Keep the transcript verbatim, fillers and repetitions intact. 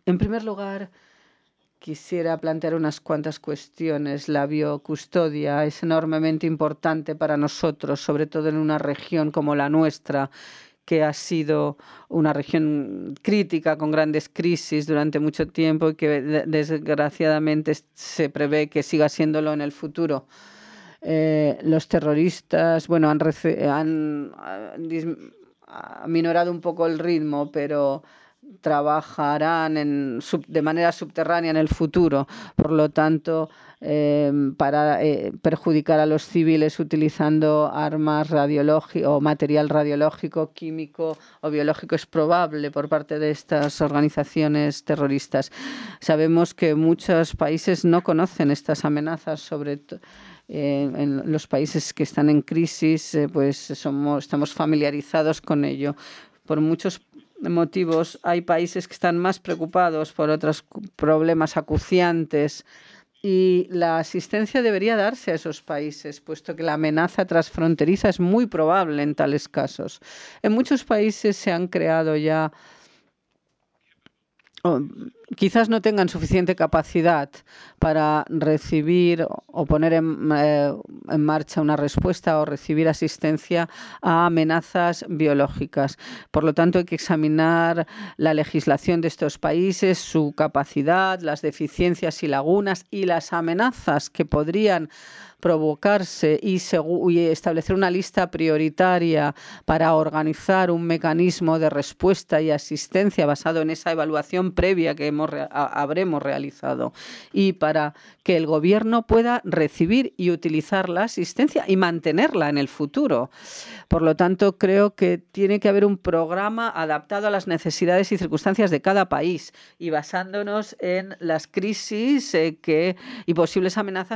En primer lugar, quisiera plantear unas cuantas cuestiones. La biocustodia es enormemente importante para nosotros, sobre todo en una región como la nuestra, que ha sido una región crítica, con grandes crisis durante mucho tiempo y que desgraciadamente se prevé que siga siéndolo en el futuro. Eh, los terroristas, bueno, han, han, han aminorado un poco el ritmo, pero trabajarán en, sub, de manera subterránea en el futuro. Por lo tanto, eh, para eh, perjudicar a los civiles utilizando armas radiológicas o material radiológico, químico o biológico es probable por parte de estas organizaciones terroristas. Sabemos que muchos países no conocen estas amenazas, sobre todo Eh, en los países que están en crisis, eh, pues somos, estamos familiarizados con ello. Por muchos motivos hay países que están más preocupados por otros problemas acuciantes y la asistencia debería darse a esos países, puesto que la amenaza transfronteriza es muy probable en tales casos. En muchos países se han creado ya quizás no tengan suficiente capacidad para recibir o poner en, eh, en marcha una respuesta o recibir asistencia a amenazas biológicas. Por lo tanto, hay que examinar la legislación de estos países, su capacidad, las deficiencias y lagunas y las amenazas que podrían provocarse y, y establecer una lista prioritaria para organizar un mecanismo de respuesta y asistencia basado en esa evaluación previa que hemos, a, habremos realizado y para que el gobierno pueda recibir y utilizar la asistencia y mantenerla en el futuro. Por lo tanto, creo que tiene que haber un programa adaptado a las necesidades y circunstancias de cada país y basándonos en las crisis eh, que, y posibles amenazas